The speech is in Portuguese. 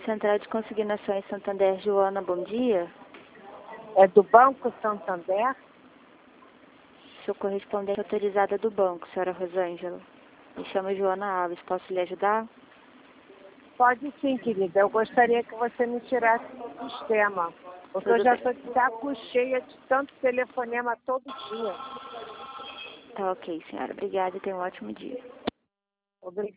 Central de Consignações Santander, Joana, bom dia. É do Banco Santander? Sou correspondente autorizada do banco, senhora Rosângela. Me chamo Joana Alves, posso lhe ajudar? Pode sim, querida. Eu gostaria que você me tirasse do sistema. Porque eu já estou de saco cheia de tanto telefonema todo dia. Tá ok, senhora. Obrigada e tenha um ótimo dia. Obrigada.